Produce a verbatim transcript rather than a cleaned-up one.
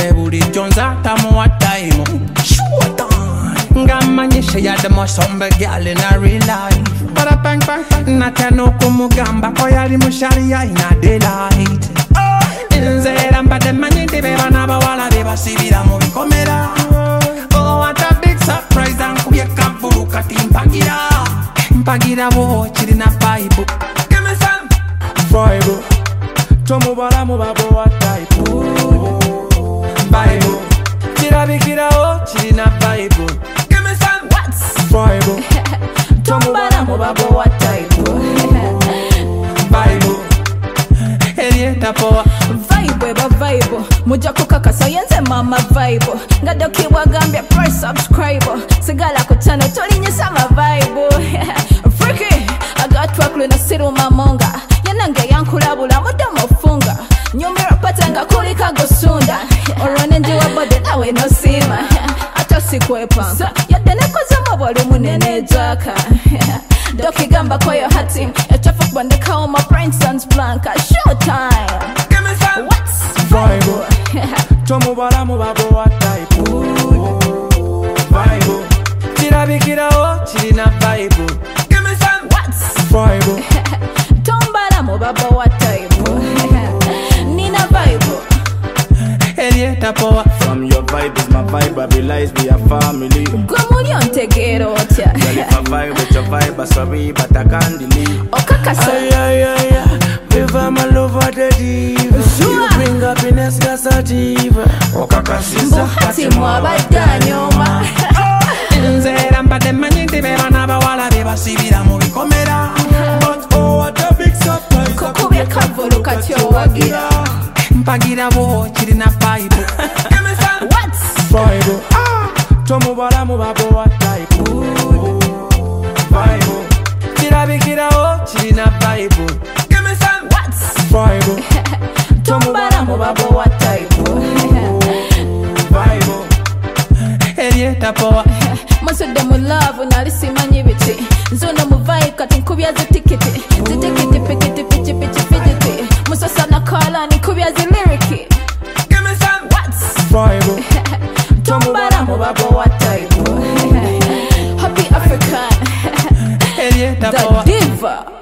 naye bulijjo nzaatamu wa time. Ngamanyi she had the most humble girl in a real life. But a bang bang bang natya n'okumugamba ko yali mushaliya in a daylight. Nze era mbadde mmanyi nti be bana abawala be basibira mu bikomera. Oh what a big surprise, ankubye kavulu kati mpagira mpagira bo kirina vibe. Give me some vibe. Tomubala mu babo wa type vibe. Kirabikirawo kirina vibe. Give me some what vibe. Tomubala mu babo wa type vibe. Elieta poa vibe ba vibe muja kukakasa yenze mama vibe ngado kiwagambye press subscribe sigala ku channel tolinyisa ma vibe freaky agatwakule na siru mamonga yanange yankulabula mudomo funga nyumira patanga kulika gusunda orone ndi wabode nawe no sima ata sikwepa yadde nekoza mabolu munene jaka doki gamba kwa yo hatim yachafu bandika on my brain sans blanca showtime. Give me some what's vibe. Tomubala mu babo wa type vibe. Kirabikirawo kirina vibe. Give me some what's vibe. Tombala mu babo wa type Nina vibe. Elieta poa. From your vibe is my vibe, I realize we are family. Gwamuli ontegero otya. Girl, if I vibe with your vibe, I sorry, but I can't delete. Okakasa. Ay, ay, ay, ay. Viva my love for the diva. You bring happiness, gasativa. Okakasisa. Mbuhati mwabadda nyoma. Nze era mbadde mmanyi nti be bana abawala be basibira mu bikomera. But oh what a big surprise. Kukubye kavulu kati owagira. Mpagira bo kirina vibe. Give me some what's vibe. Tomubala mu babo wa type vibe. Kirabikirawo kirina vibe. Give me some what's vibe. Tombala mu babo wa type vibe. Elieta poa. Masudde mu love nali simanyi biti nzono mu vibe kati nkubya zitikiti zitikiti pikiti pichi pichi fiditi musasa na kala nikubya ziliriki. Give me some what's vibe. Tombala mu babo wa type Happy African Elieta the poa. diva.